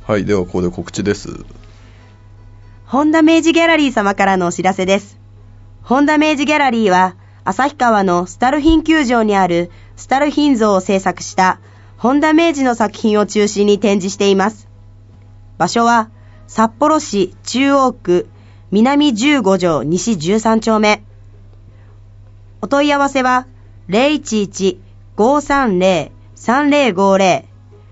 はい、ではここで告知です。 本田明治ギャラリー様からのお知らせです。本田明治ギャラリーは旭川のスタルヒン球場にあるスタルヒン像を制作した本田明治の作品を中心に展示しています。場所は札幌市中央区南15条西13丁目。お問い合わせは 011-530-3050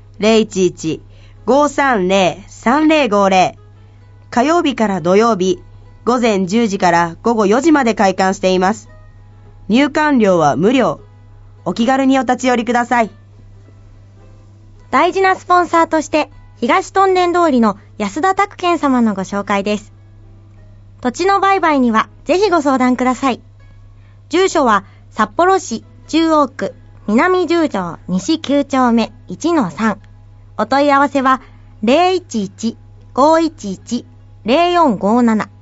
011-530-3050。火曜日から土曜日午前10時から午後4時まで開館しています。入館料は無料。お気軽にお立ち寄りください。 大事なスポンサーとして東屯田通りの安田拓健様のご紹介です。土地の売買にはぜひご相談ください。住所は札幌市中央区南10条西9丁目 1-3。お問い合わせは 011-511-0457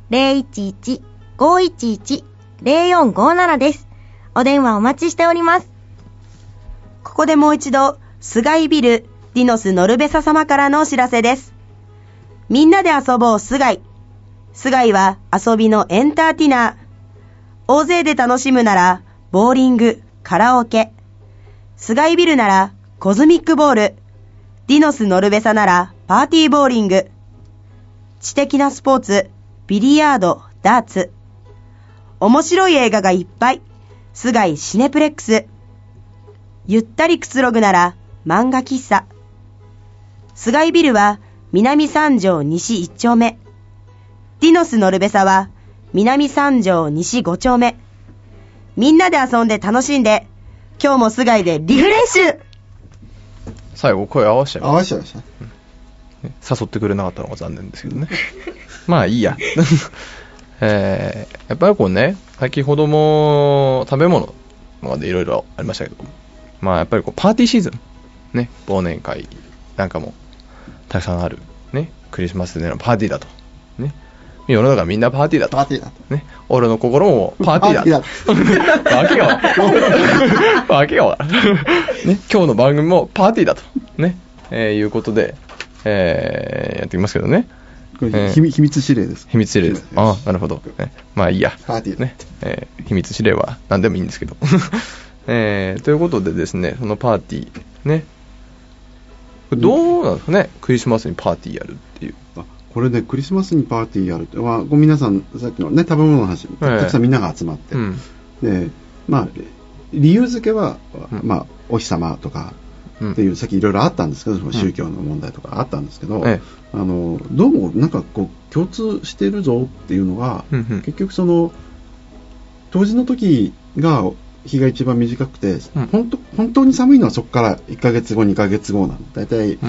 011-511-0457 です。お電話お待ちしております。 ここでもう一度、菅井ビルディノスノルベサ様からのお知らせです。みんなで遊ぼう菅井。菅井は遊びのエンターテイナー。大勢で楽しむなら、ボーリング、カラオケ。菅井ビルなら、コズミックボール。ディノスノルベサなら、パーティーボーリング。知的なスポーツ、ビリヤード、ダーツ。面白い映画がいっぱい。菅井シネプレックス。ゆったりくつろぐなら漫画喫茶。菅井ビルは南3条西1丁目。ディノスノルベサは南3条西5丁目。みんなで遊んで楽しんで、今日も菅井でリフレッシュ。 最後声合わせちゃいました。 ました、 誘ってくれなかったのが残念ですけどね。まあいいや。やっぱりこうね、先ほども食べ物までいろいろありましたけど、まあやっぱりこうパーティーシーズンね、忘年会なんかもたくさんあるね、クリスマスでのパーティーだとね、世の中みんなパーティーだとね、俺の心もパーティーだとわけがわからんね、今日の番組もパーティーだとね、いうことで、やっていきますけどね。 これ秘密指令です。 秘密指令です。ああ、なるほど。まあいいや。 パーティーね、秘密指令は何でもいいんですけど。ということでですね、そのパーティーね、どうなんですかね、クリスマスにパーティーやるっていう。 これね、クリスマスにパーティーやるっては、皆さんさっきのね、食べ物の話、たくさんみんなが集まって、で、まあ理由付けは、まあお日様とかっていう、さっきいろいろあったんですけど、その宗教の問題とかあったんですけど、どうもなんかこう共通しているぞっていうのが、結局その冬至の時が日が一番短くて、本当に寒いのはそこから1ヶ月後2ヶ月後なんで、だいたい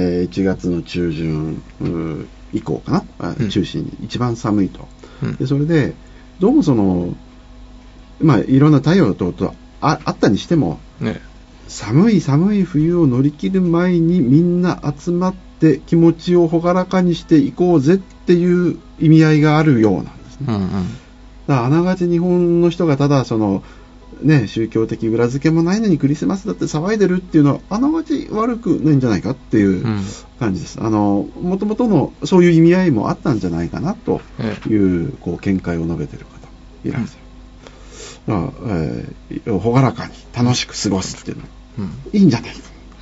1月の中旬以降かな、中心に一番寒いと、でそれでどうもそのまあいろんな太陽とあったにしても、寒い冬を乗り切る前にみんな集まって気持ちを朗らかにしていこうぜっていう意味合いがあるようなんですね。だからあながち日本の人がただそのね、宗教的裏付けもないのにクリスマスだって騒いでるっていうのはあながち悪くないんじゃないかっていう感じです。もともとのそういう意味合いもあったんじゃないかなという、こう見解を述べている方いらっしゃる。朗らかに楽しく過ごすっていうのはいいんじゃないか、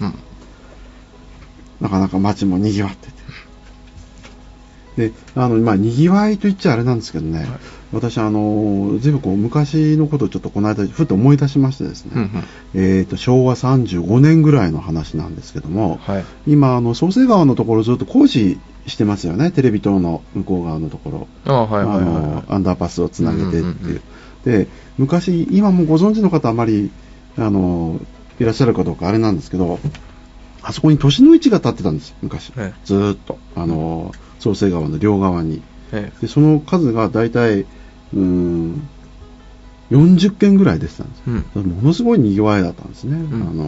なかなか街も賑わってて、でまあ賑わいと言っちゃあれなんですけどね、私ずいぶんこう昔のことをちょっとこの間ふと思い出しましてですね、昭和35年ぐらいの話なんですけども、今創成川のところずっと工事してますよね、テレビ塔の向こう側のところ、アンダーパスをつなげてっていう、で昔、今もご存知の方あまりいらっしゃるかどうかあれなんですけど、あそこに年の市が建ってたんです昔、ずーっと創成川の両側に、でその数がだいたい40件ぐらい出てたんです、ものすごい賑わいだったんですね、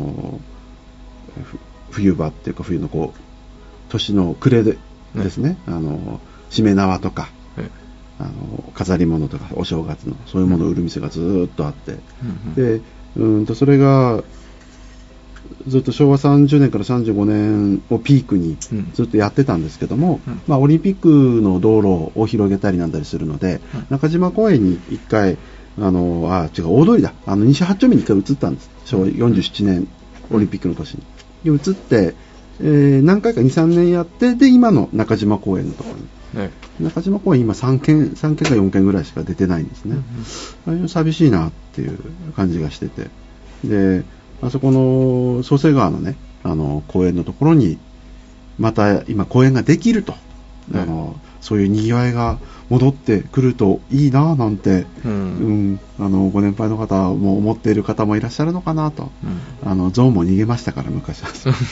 冬場っていうか冬のこう年の暮れでですね、しめ縄とか、飾り物とかお正月のそういうものを売る店がずーっとあって、でそれがずっと昭和30年から35年をピークにずっとやってたんですけども、オリンピックの道路を広げたりなんだりするので、中島公園に1回大通りだ、西8丁目に1回移ったんです。昭和47年オリンピックの年に移って、何回か 2,3 年やって、で今の中島公園のところに、中島公園今3件か4件ぐらいしか出てないんですね。寂しいなっていう感じがしてて、であそこの創生川のね公園のところにまた今公園ができると、そういう賑わいが戻ってくるといいななんて、ご年配の方も思っている方もいらっしゃるのかなと、象も逃げましたから昔は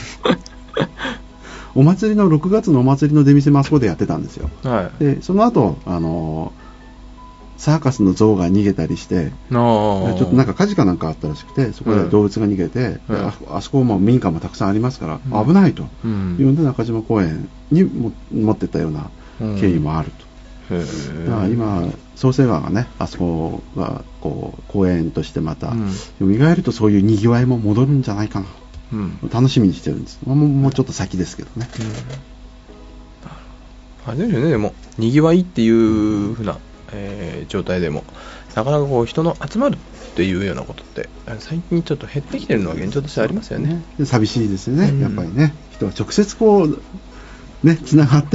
お祭りの6月のお祭りの出店もあそこでやってたんですよ、でその後サーカスの象が逃げたりして、ちょっとなんか火事かなんかあったらしくて、そこで動物が逃げて、あそこも民家もたくさんありますから危ないというので中島公園に持ってったような経緯もあると。だから今創生川がね、あそこがこう公園としてまた蘇ると、そういうにぎわいも戻るんじゃないかな、楽しみにしてるんです。もうちょっと先ですけどね。 あれですよね、でもにぎわいっていう風な状態でもなかなかこう人の集まるっていうようなことって最近ちょっと減ってきてるのは現状としてありますよね。 寂しいですよね、やっぱりね。人は直接こうねつながって、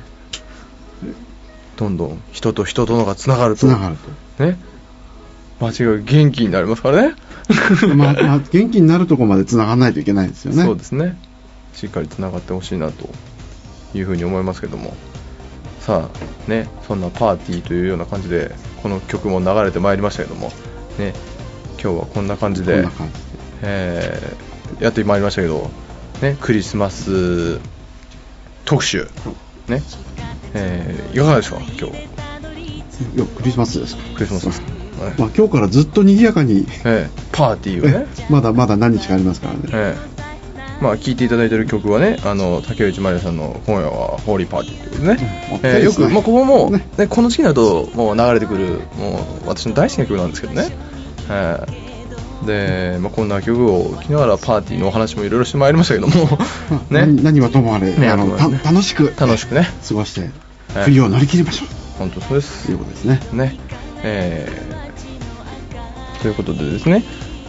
どんどん人と人とのがつながるとね、街が元気になりますからね元気になるところまでつながらないといけないですよね。 そうですね、しっかりつながってほしいなというふうに思いますけども、さあね、そんなパーティーというような感じでこの曲も流れてまいりましたけどもね、今日はこんな感じでやってまいりましたけどね、クリスマス特集ね、いかがでしょうか今日。 いやクリスマスですか。 クリスマスです、 今日からずっと賑やかに、 パーティーをねまだまだ何日かありますからね、 聴いていただいている曲はね、竹内まりやさんの今夜はホーリーパーティーということでね、よく、ここも、ね、この時期になるともう流れてくる、もう私の大好きな曲なんですけどね、で、こんな曲を聴きながらパーティーのお話もいろいろしてまいりましたけども、 ね、何はともあれ、楽しくね過ごして冬を乗り切りましょう。 本当そうです。 ということですね。 ということでですね、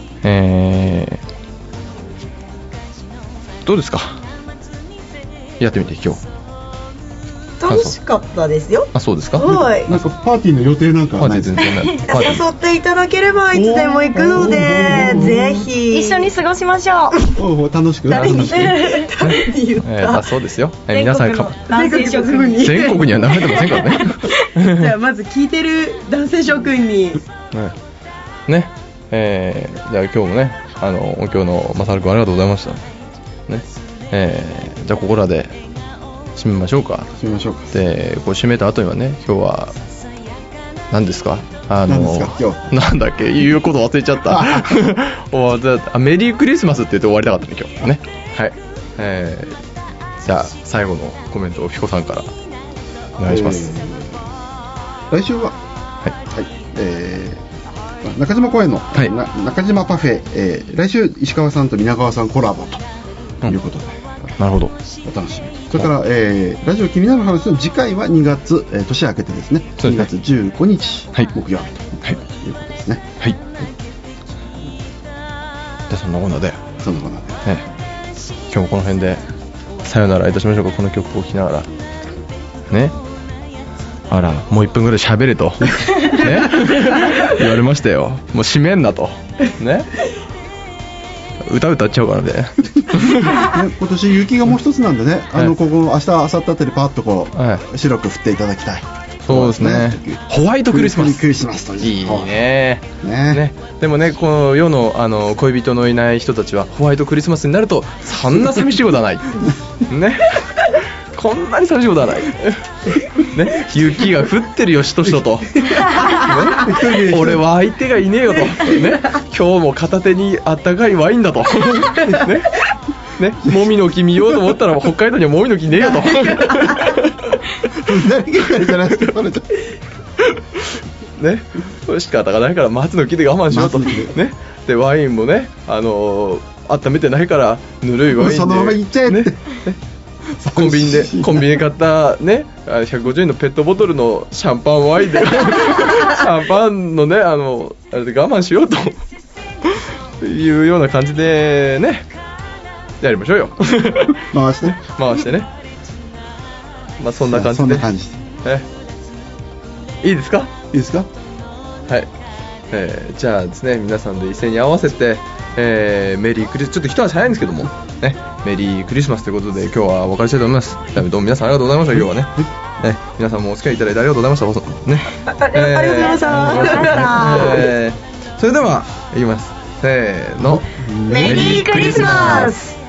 どうですか、やってみて今日。 楽しかったですよ。 あ、そうですか。 はい。 なんかパーティーの予定なんかはないですか。 誘っていただければいつでも行くので、ぜひ一緒に過ごしましょう。楽しく。 誰に言った。 そうですよ。皆さん男性諸君に。 全国には流れてませんからね。 じゃあまず聞いてる男性諸君に。 ね。じゃあ今日もね、音響のまさるくんありがとうございました。ね。じゃあここらで締めましょうか。で、こう締めた後にはね、今日は何ですか、なんだっけ、言うこと忘れちゃったメリークリスマスって言って終わりたかったね今日ね。はい。じゃあ最後のコメントをピコさんからお願いします。 来週は中島公園の、中島パフェ、来週石川さんと皆川さんコラボということで、 なるほど、 お楽しみ。それから、ラジオ気になる話の次回は2月、年明けてですね、2月15日、木曜日ということですね。はい。じゃあそんなこんなで今日もこの辺でさよならいたしましょうか。この曲を聴きながらね、あらもう1分ぐらい喋れとね言われましたよ。もう締めんなとね、歌っちゃうからね今年雪がもう一つなんでね、ここ明日明後日あたりパーッとこう、白く振っていただきたい。 そうですね。ホワイトクリスマス。 といいね。でもね、この世の恋人のいない人たちはホワイトクリスマスになるとそんな寂しいことはないね。こんなに寂しいことはないね。雪が降ってるよしとしとと、ね、俺は相手がいねえよと、ね、今日も片手にあったかいワインだとね、もみの木見ようと思ったら北海道にはもみの木ねえよとね、仕方がないから松の木で我慢しようと、ね、でワインもね、 温めてないからぬるいワインでそのままいっちゃえって、ね、 コンビニで買ったね150円のペットボトルのシャンパンワインでシャンパンのねあれで我慢しようというような感じでねやりましょうよ回してねまあそんな感じでそんな感じでいいですかはい、じゃあですね皆さんで一斉に合わせて、メリークリスちょっと一足早いんですけどもねメリークリスマスということで今日はお別れしたいと思います。どうも皆さんありがとうございました。今日はね、皆さんもお付き合いいただいてありがとうございましたね、 ありがとうございました、 それではいきますせーのメリークリスマス。